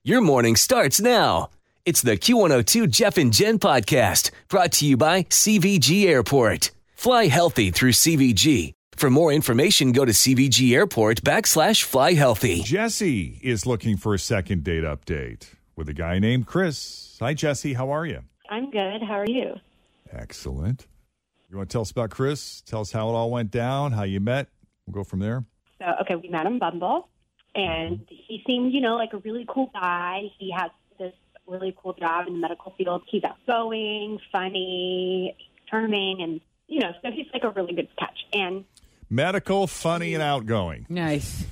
Your morning starts now. It's the Q102 Jeff and Jen podcast brought to you by CVG Airport. Fly healthy through CVG. For more information, go to CVG Airport /fly healthy. Jesse is looking for a second date update with a guy named Chris. Hi, Jesse. How are you? I'm good. How are you? Excellent. You want to tell us about Chris? Tell us how it all went down, how you met. We'll go from there. So, okay, we met on Bumble, and he seemed, like a really cool guy. He has this really cool job in the medical field. He's outgoing, funny, charming, and, so he's like a really good catch. And medical, funny, and outgoing. Nice.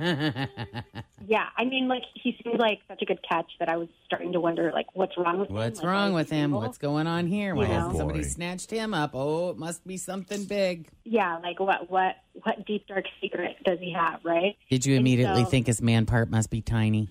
yeah, he seemed like such a good catch that I was starting to wonder, what's wrong with him? What's wrong with him? What's going on here? Why hasn't boy. somebody snatched him up? Oh, it must be something big. Yeah, what deep, dark secret does he have, right? Did you immediately think his man part must be tiny?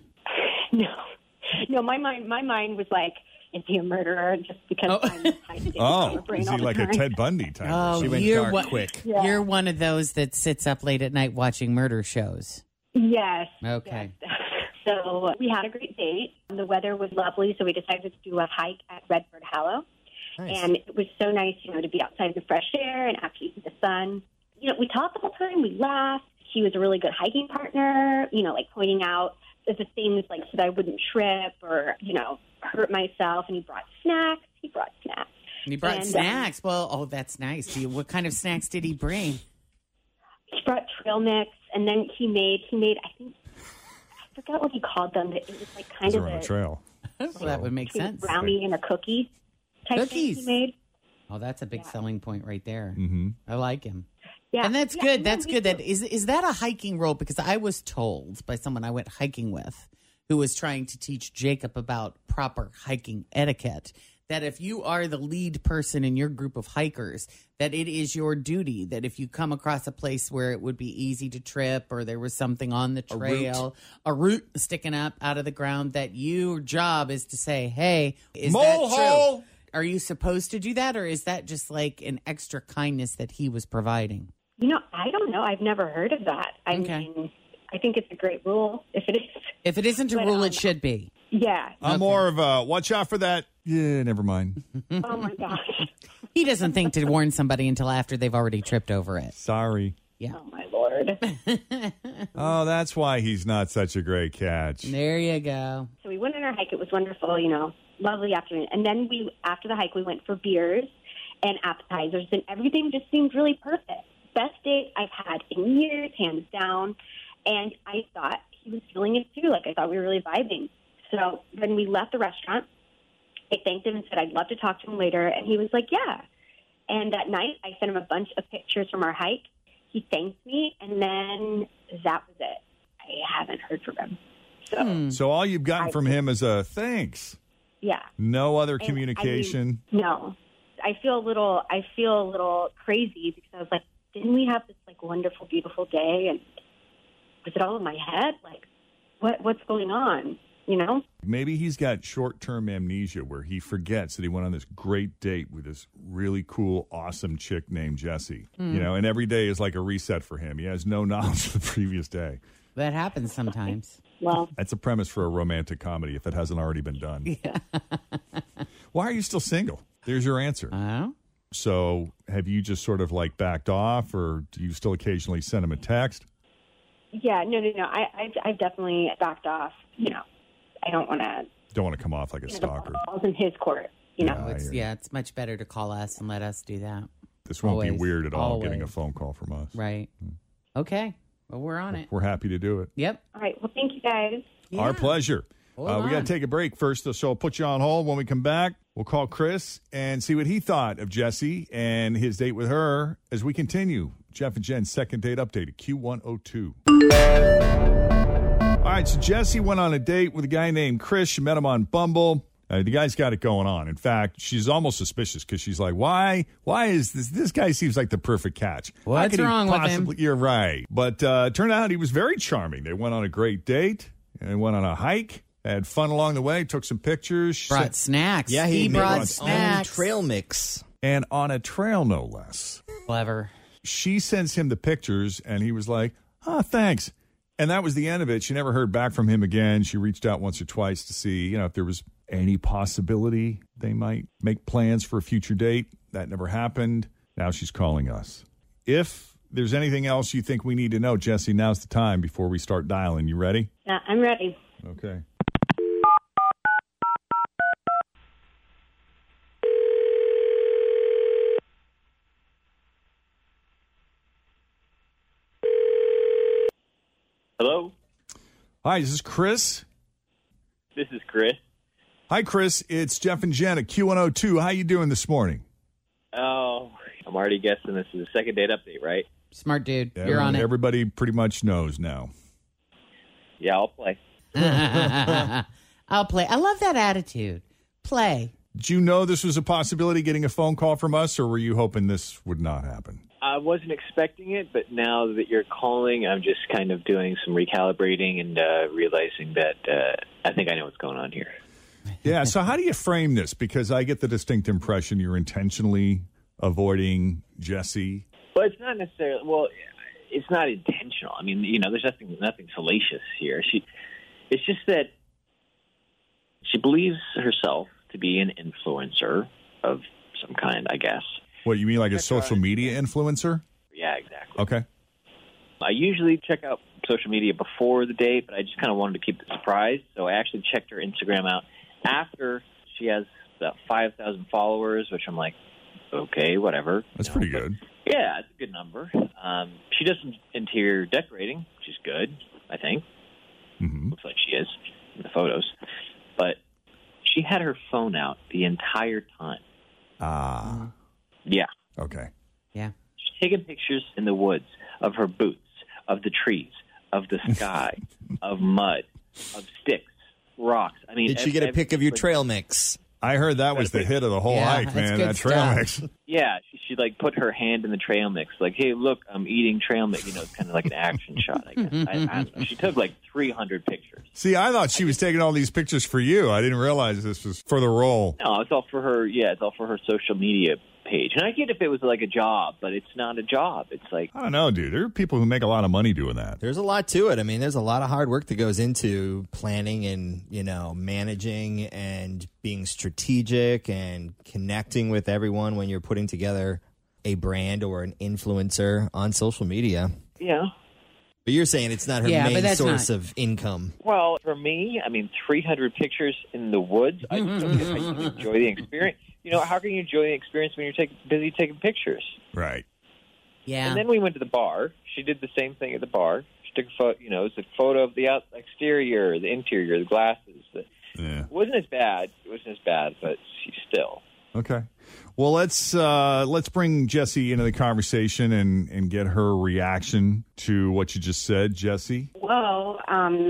No, my mind was like, is he a murderer? Just because I'm Oh, is he like a Ted Bundy type? Oh, She went you're dark quick. Yeah. You're one of those that sits up late at night watching murder shows. Yes. Okay. Yes. So we had a great date. The weather was lovely, so we decided to do a hike at Redford Hollow. Nice. And it was so nice, to be outside in the fresh air and actually see the sun. We talked the whole time. We laughed. He was a really good hiking partner, pointing out the things so that I wouldn't trip or, hurt myself. And he brought snacks. And he brought snacks. That's nice. What kind of snacks did he bring? He brought trail mix, and then he made. I think I forgot what he called them. It was kind of on a a trail. Well, that would make sense. Brownie and a cookie type Cookies. thing he made. Oh, that's a big selling point right there. Mm-hmm. I like him. Yeah, And that's yeah, good. no, That's me good. too. That is that a hiking role? Because I was told by someone I went hiking with who was trying to teach Jacob about proper hiking etiquette that if you are the lead person in your group of hikers, that it is your duty that if you come across a place where it would be easy to trip or there was something on the trail, a root sticking up out of the ground, that your job is to say, hey, is that true? Are you supposed to do that, or is that just like an extra kindness that he was providing? I don't know. I've never heard of that. I mean, I think it's a great rule if it is. If it isn't a rule, it should be. Yeah. I'm more of a watch out for that. Yeah, never mind. Oh, my gosh. He doesn't think to warn somebody until after they've already tripped over it. Sorry. Yeah. Oh, my Lord. Oh, that's why he's not such a great catch. There you go. So we went on our hike. It was wonderful, lovely afternoon. And then after the hike, we went for beers and appetizers, and everything just seemed really perfect. Best date I've had in years, hands down. And I thought he was feeling it too. I thought we were really vibing. So when we left the restaurant, I thanked him and said I'd love to talk to him later. And he was like, yeah. And that night, I sent him a bunch of pictures from our hike. He thanked me, and then that was it. I haven't heard from him. So all you've gotten from him is a thanks. Yeah. No other And, communication. No. I feel a little crazy because I was like, didn't we have this wonderful, beautiful day? And was it all in my head? What's going on? Maybe he's got short-term amnesia where he forgets that he went on this great date with this really cool, awesome chick named Jessie. And every day is like a reset for him. He has no knowledge of the previous day. That happens sometimes. Well, That's a premise for a romantic comedy if it hasn't already been done. Yeah. Why are you still single? There's your answer. Oh? So have you just sort of backed off, or do you still occasionally send him a text? yeah, no. I've definitely backed off. I don't want to come off like a stalker. The ball's in his court. It's much better to call us and let us do that. This won't be Always. weird at all, Always. getting a phone call from us. Right. Okay. Well, we're on it. We're happy to do it. Yep. All right. Well, thank you guys. Yeah. Our pleasure. Hold We got on. to take a break first, so I'll put you on hold. When we come back, we'll call Chris and see what he thought of Jessie and his date with her as we continue. Jeff and Jen's second date update at Q102. All right, so Jessie went on a date with a guy named Chris. She met him on Bumble. The guy's got it going on. In fact, she's almost suspicious because she's like, why is this? This guy seems like the perfect catch. How What's could he wrong with him? You're right. But turned out he was very charming. They went on a great date. And they went on a hike. Had fun along the way. Took some pictures. Brought snacks. Yeah, he brought own snacks. trail mix. And on a trail, no less. Clever. She sends him the pictures, and he was like, oh, thanks. And that was the end of it. She never heard back from him again. She reached out once or twice to see, if there was any possibility they might make plans for a future date. That never happened. Now she's calling us. If there's anything else you think we need to know, Jesse, now's the time before we start dialing. You ready? Yeah, I'm ready. Okay. Hello? Hi, is this Chris? This is Chris. Hi, Chris. It's Jeff and Jen at Q102. How you doing this morning? Oh, I'm already guessing this is a second date update, right? Smart dude. You're on it. Everybody pretty much knows now. Yeah, I'll play. I'll play. I love that attitude. Play. Did you know this was a possibility, getting a phone call from us, or were you hoping this would not happen? I wasn't expecting it, but now that you're calling, I'm just kind of doing some recalibrating and realizing that I think I know what's going on here. Yeah, so how do you frame this? Because I get the distinct impression you're intentionally avoiding Jesse. Well, it's not necessarily, it's not intentional. I mean, there's nothing salacious here. It's just that she believes herself to be an influencer of some kind, I guess. What, you mean like a social media influencer? Yeah, exactly. Okay. I usually check out social media before the date, but I just kind of wanted to keep it surprised. So I actually checked her Instagram out after she has about 5,000 followers, which I'm like, okay, whatever. That's pretty good. Yeah, it's a good number. She does some interior decorating, which is good, I think. Mm-hmm. Looks like she is in the photos. But she had her phone out the entire time. Ah. Yeah. Okay. Yeah. She's taking pictures in the woods of her boots, of the trees, of the sky, of mud, of sticks, rocks. I mean, did she get a pic of your trail mix? I heard that was the hit of the whole hike, man. That trail mix. Yeah, she like put her hand in the trail mix, like, "Hey, look, I'm eating trail mix." It's kind of like an action shot, I guess. I don't know. She took like 300 pictures. See, I thought she was taking all these pictures for you. I didn't realize this was for the role. No, it's all for her. Yeah, it's all for her social media page. And I get if it was like a job, but it's not a job. It's like, I don't know, dude. There are people who make a lot of money doing that. There's a lot to it. I mean, there's a lot of hard work that goes into planning and, managing and being strategic and connecting with everyone when you're putting together a brand or an influencer on social media. yeah. But you're saying it's not her main source of income. Well, for me, 300 pictures in the woods, I just don't get how you can enjoy the experience. How can you enjoy the experience when you're busy taking pictures? Right. Yeah. And then we went to the bar. She did the same thing at the bar. She took a photo, it's a photo of the exterior, the interior, the glasses. Yeah. It wasn't as bad. But she still. Okay. Well, let's bring Jesse into the conversation and get her reaction to what you just said, Jesse. Well,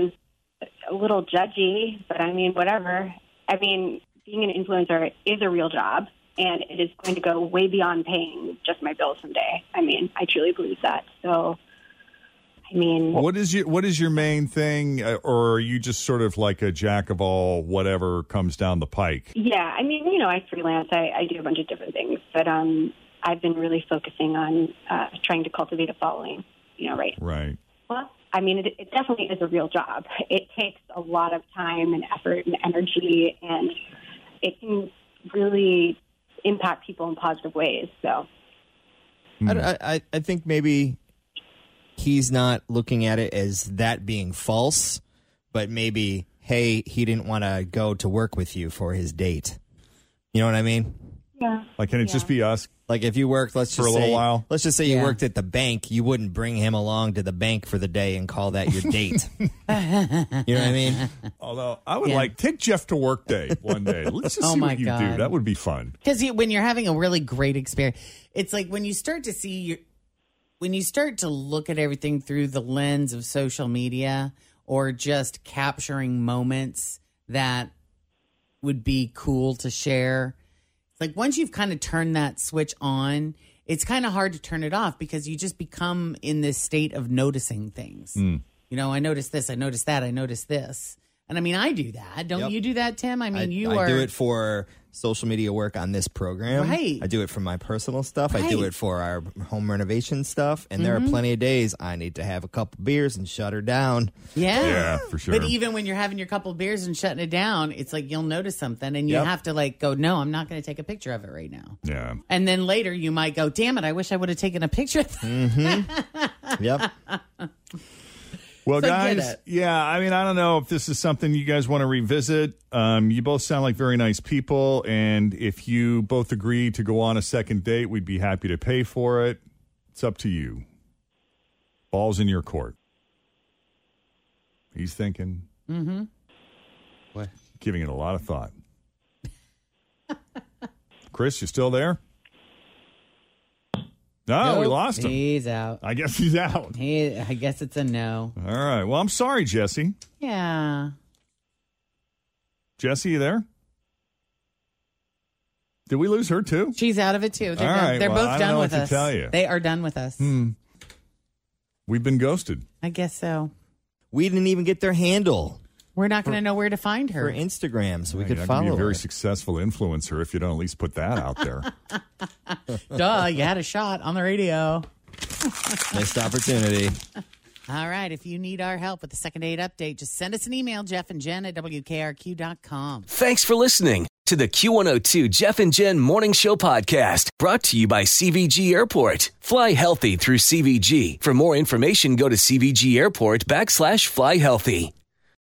a little judgy, but whatever. Being an influencer is a real job, and it is going to go way beyond paying just my bills someday. I truly believe that. So, what is your main thing, or are you just sort of like a jack of all, whatever comes down the pike? Yeah, I freelance. I do a bunch of different things, but I've been really focusing on trying to cultivate a following. Right. Right. Well, it definitely is a real job. It takes a lot of time and effort and energy, and it can really impact people in positive ways. So, I think maybe he's not looking at it as that being false, but maybe, hey, he didn't want to go to work with you for his date. You know what I mean? Yeah. Like, can it just be us? Like if you worked, let's just say you worked at the bank, you wouldn't bring him along to the bank for the day and call that your date. You know what I mean? Although I would take Jeff to work day one day. Let's just see what you do. That would be fun. Because when you're having a really great experience, it's like when you start to look at everything through the lens of social media or just capturing moments that would be cool to share. Like once you've kind of turned that switch on, it's kind of hard to turn it off because you just become in this state of noticing things. I noticed this, I noticed that, I noticed this. And I do that. Don't you do that, Tim? I do it for social media work on this program. Right. I do it for my personal stuff. I Right. do it for our home renovation stuff. And there are plenty of days I need to have a couple beers and shut her down. Yeah, for sure. But even when you're having your couple beers and shutting it down, it's like you'll notice something and you Yep. have to like go, no, I'm not going to take a picture of it right now. Yeah. And then later you might go, damn it, I wish I would have taken a picture of that. Yep. Well, So get guys, it. yeah, I mean, I don't know if this is something you guys want to revisit. You both sound like very nice people, and if you both agree to go on a second date, we'd be happy to pay for it. It's up to you. Ball's in your court. He's thinking. Mm-hmm. What? Giving it a lot of thought. Chris, you still there? No, we Nope. lost him. He's out. I guess he's out. I guess it's a no. All right. Well, I'm sorry, Jesse. Yeah. Jesse, you there? Did we lose her too? She's out of it too. They're, All right, they're well, I both don't done know with what to us. tell you. They are done with us. We've been ghosted. I guess so. We didn't even get their handle We're not going to know where to find her. for Instagram, so we could You're not gonna follow be a very her. successful influencer if you don't at least put that out there. Duh, you had a shot on the radio. Missed opportunity. All right. If you need our help with the second date update, just send us an email, Jeff and Jen at WKRQ.com. Thanks for listening to the Q102 Jeff and Jen Morning Show podcast, brought to you by CVG Airport. Fly healthy through CVG. For more information, go to CVG Airport /fly healthy.